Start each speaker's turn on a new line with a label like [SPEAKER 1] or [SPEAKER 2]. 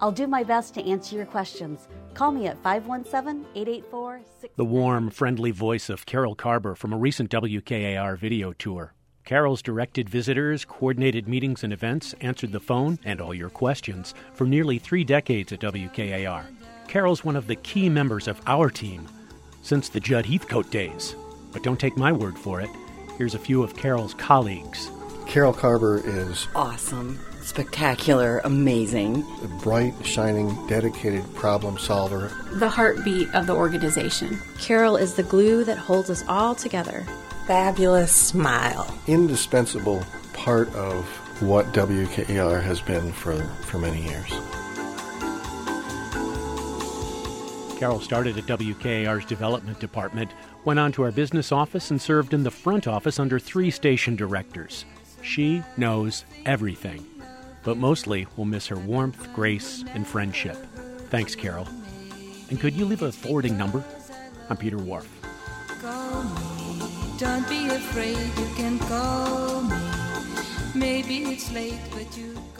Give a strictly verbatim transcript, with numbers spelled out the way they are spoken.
[SPEAKER 1] I'll do my best to answer your questions. Call me at five one seven, eight eight four, six...
[SPEAKER 2] The warm, friendly voice of Carol Carber from a recent W K A R video tour. Carol's directed visitors, coordinated meetings and events, answered the phone and all your questions for nearly three decades at W K A R. Carol's one of the key members of our team since the Judd Heathcote days. But don't take my word for it. Here's a few of Carol's colleagues.
[SPEAKER 3] Carol Carber is
[SPEAKER 4] awesome, spectacular, amazing.
[SPEAKER 3] A bright, shining, dedicated problem solver.
[SPEAKER 5] The heartbeat of the organization.
[SPEAKER 6] Carol is the glue that holds us all together.
[SPEAKER 7] Fabulous smile.
[SPEAKER 3] Indispensable part of what W K A R has been for, for many years.
[SPEAKER 2] Carol started at W K A R's development department, went on to our business office, and served in the front office under three station directors. She knows everything, but mostly we'll miss her warmth, grace, and friendship. Thanks, Carol. And could you leave a forwarding number? I'm Peter Wharf.
[SPEAKER 8] Call me. Don't be afraid, you can call me. Maybe it's late, but you